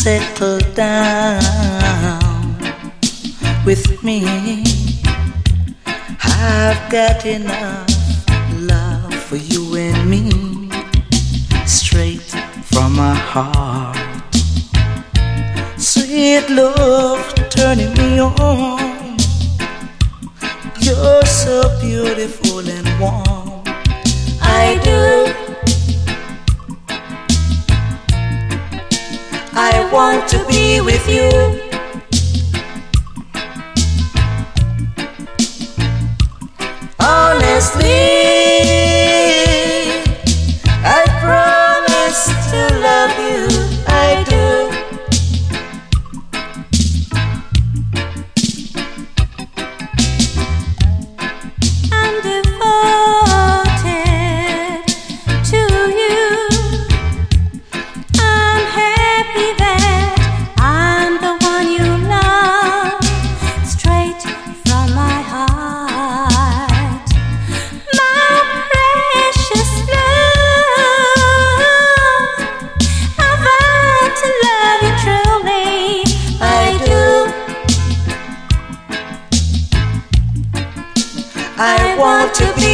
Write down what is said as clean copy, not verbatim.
settle down with me. I've got enough love for you and me, straight from my heart. Sweet love turning me on. You're so beautiful and warm. I do. I want to be with you. Honestly, I promise to love you. I do. I'm devoted to you. I'm happy that I'm the one you love, straight from my heart. My precious love, I've vowed to love you truly. I do. I want to be